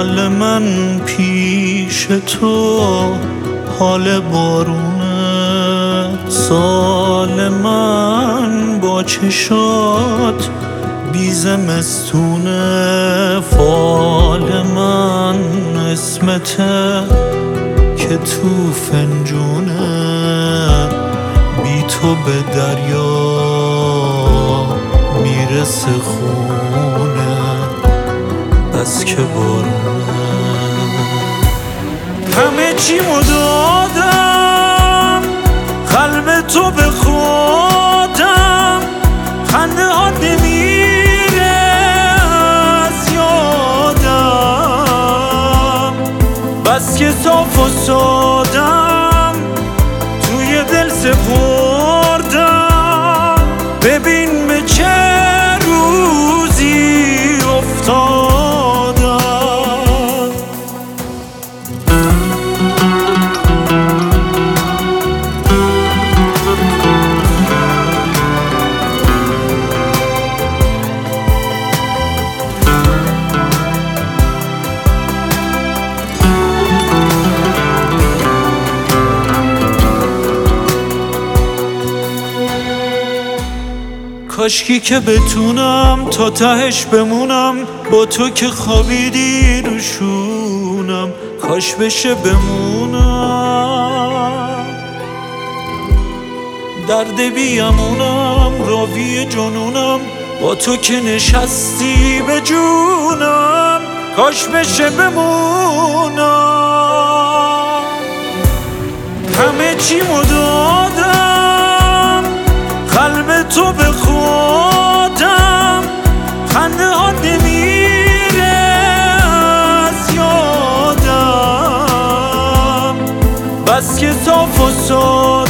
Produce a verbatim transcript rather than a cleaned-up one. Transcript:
حال من پیش تو حال بارونه، سال من با چشات بی زمستونه، فال من اسمته که تو فنجونه، بی تو به دریا میرسه خونه، بس که بارونه. همه چیمو دادم قلب تو به خودم، خنده ها نمیره از یادم، بس که صاف و سادم توی دل سپردم، ببین به چه روزی افتادم. کاشکی که بتونم تا تهش بمونم، با تو که خوابیدی روشونم، کاش بشه بمونم. درد بیامونم راوی جنونم، با تو که نشستی به جونم، کاش بشه بمونم. همه چیمو دادم قلب تو به خودم، خنده ها نمیره از یادم، بس که صاف و سادم